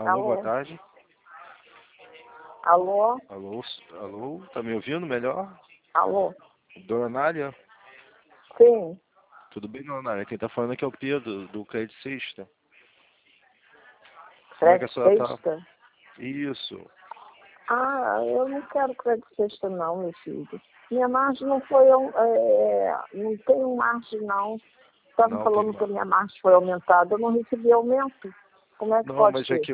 Alô, boa Alô? tarde. Alô? Alô, tá me ouvindo melhor? Alô? Dona Nália? Sim, Tudo bem, Dona Nália? Quem tá falando aqui é o Pedro, do Crédito Sexta. Como é que a crédito senhora tá? sexta? Isso. Ah, eu não quero crédito sexta não, meu filho. Minha margem não foi, não tem margem não. Estavam Não tem falando que a mais. minha margem foi aumentada, eu não recebi aumento. Como é que Não, pode mas é ser? que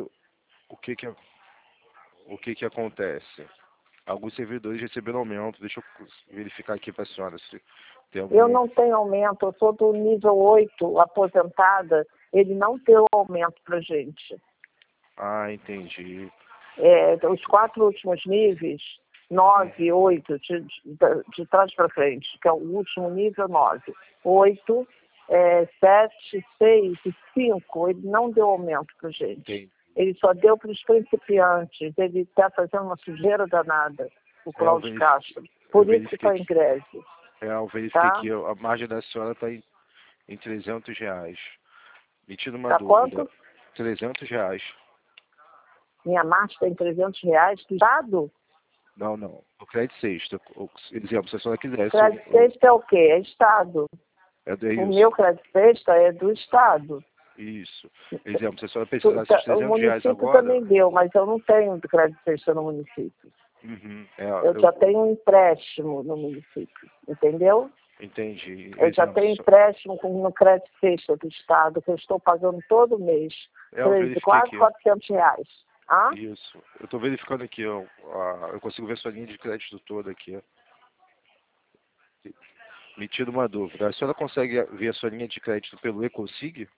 o que que acontece? Alguns servidores receberam aumento. Deixa eu verificar aqui para a senhora se tem Eu algum. não tenho aumento, eu sou do nível 8, aposentada, ele não deu aumento pra gente. Ah, entendi. Os 4 últimos níveis, 9, 8, de trás para frente, que é o último nível 9, 8, 7, 6 e 5, ele não deu aumento para gente. Entendi. Ele só deu para os principiantes, ele está fazendo uma sujeira danada, o É, Cláudio Castro. eu Por isso que verifiquei está em aqui. greve, Eu verifiquei tá? que a margem da senhora está em R$ 300. Me tira uma Tá dúvida. quanto? R$ 300. Minha marcha está em R$ 300, dado? Não, não. O crédito sexta. Exemplo, se a senhora quisesse. Crédito sexta é o quê? É Estado. É O isso. meu crédito sexta é do Estado. Isso. Exemplo, se a senhora precisasse de O R$ 300 município agora. também deu, mas eu não tenho crédito sexta no município. Uhum, Eu já tenho um empréstimo no município, entendeu? entendi. Eu já Exemplo, tenho empréstimo no crédito sexta do Estado, que eu estou pagando todo mês, eu verifiquei quase aqui. R$ 400. Ah? Isso. Eu estou verificando aqui, ó. Eu consigo ver sua linha de crédito toda aqui. Me tira uma dúvida. A senhora consegue ver a sua linha de crédito pelo Ecosig?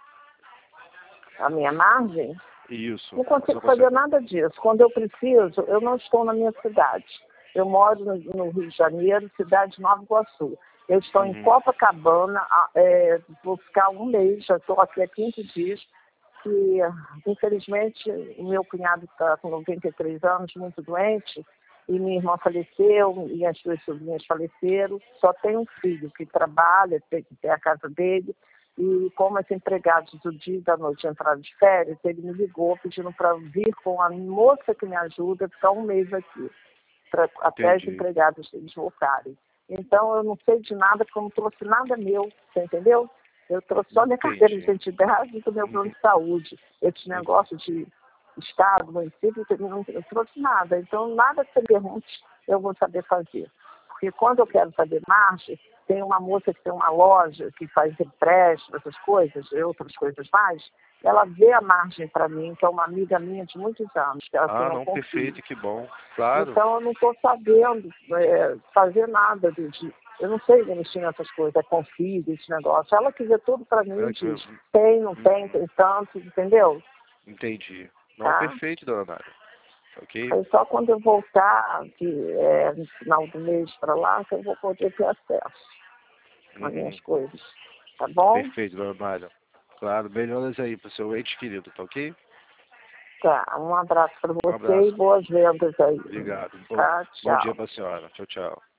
A minha margem? Isso. Não A consigo senhora fazer consegue? nada disso. Quando eu preciso, eu não estou na minha cidade. Eu moro no Rio de Janeiro, cidade de Nova Iguaçu. Eu estou em Uhum. Copacabana, vou ficar um mês, já estou aqui há 15 dias, que infelizmente o meu cunhado está com 93 anos, muito doente, e minha irmã faleceu, e as duas sobrinhas faleceram. Só tenho um filho que trabalha, tem a casa dele, e como as empregadas do dia e da noite entraram de férias, ele me ligou pedindo para vir com a moça que me ajuda, ficar um mês aqui, até as Entendi. empregadas deles voltarem. Então eu não sei de nada, porque eu não trouxe nada meu, você entendeu? Eu trouxe só minha carteira de Entendi. identidade e do meu plano de saúde. Esse negócio de Estado, município, eu não trouxe nada. Então, nada que você pergunte, eu vou saber fazer. Porque quando eu quero fazer marcha, tem uma moça que tem uma loja que faz empréstimo, essas coisas, e outras coisas mais, ela vê a margem para mim, que é uma amiga minha de muitos anos, que ela tem Ah, eu não, confio. perfeito, que bom. Claro. Então, eu não estou sabendo fazer nada eu não sei mexer nessas coisas, confio desse negócio. Ela que vê tudo para mim É e que diz, tem, não tem, Uhum. tem tanto, entendeu? Entendi. Não, Tá? perfeito, dona Nádia. Ok? Aí só quando eu voltar, no final do mês para lá, que eu vou poder ter acesso às minhas Uhum. coisas. Tá bom? Perfeito, dona Nádia. Claro, melhoras aí pro seu ente querido, tá ok? Tá. Um abraço para Um você e abraço. boas vendas aí. Obrigado. Bom, Tá? bom dia Tchau. pra senhora. Tchau, tchau.